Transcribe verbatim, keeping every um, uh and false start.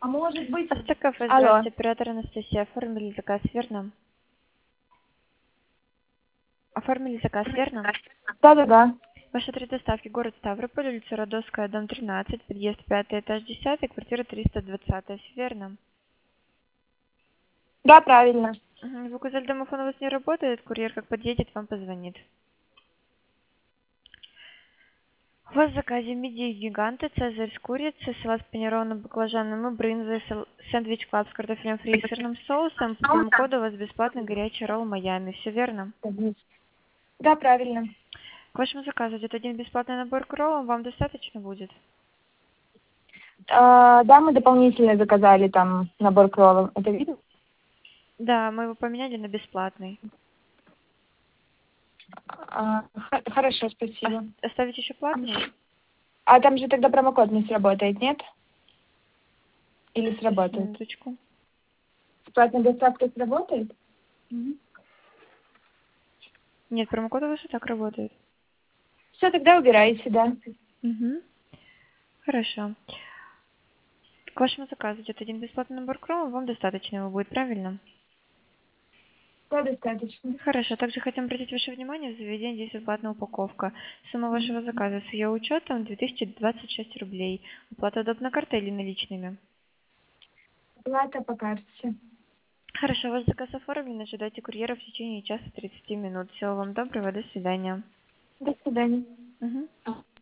А может быть... Автокафе, Алло. здравствуйте, оператор Анастасия. Оформили заказ, верно? Оформили заказ, верно? Да-да-да. Ваш адрес доставки: город Ставрополь, улица Родосская, дом тринадцать, подъезд пятый, этаж десятый, квартира триста двадцать. Все верно? Да, правильно. Мгм. Вы указали, домофон у вас не работает, курьер как подъедет, вам позвонит. У вас в заказе мидии гиганты, цезарь с курицей, салат с панированным баклажаном и брынзой, сал- сэндвич клаб с картофелем фри и сырным соусом. По промокоду у вас бесплатный горячий ролл Майами. Все верно? Да, правильно. К вашему заказу идет один бесплатный набор к роллам. Вам достаточно будет? А, да, мы дополнительно заказали там набор кроллов. Это видно? Да, мы его поменяли на бесплатный. А, х- хорошо, Ос- спасибо. Оставить еще платный? А там же тогда промокод не сработает, нет? Или Сейчас, сработает? минуточку. Платная доставка сработает? Нет, промокод у вас и так работает. Все, тогда убирайте, да. Угу. Хорошо. К вашему заказу идет один бесплатный набор к роллам. Вам достаточно его будет, правильно? Да, достаточно. Хорошо. Также хотим обратить ваше внимание, в заведении действует платная упаковка. Сумма вашего заказа с ее учетом две тысячи двадцать шесть рублей. Оплата удобна картой или наличными? Плата по карте. Хорошо, ваш заказ оформлен. Ожидайте курьера в течение часа тридцати минут. Всего вам доброго. До свидания. До свидания. Мгм.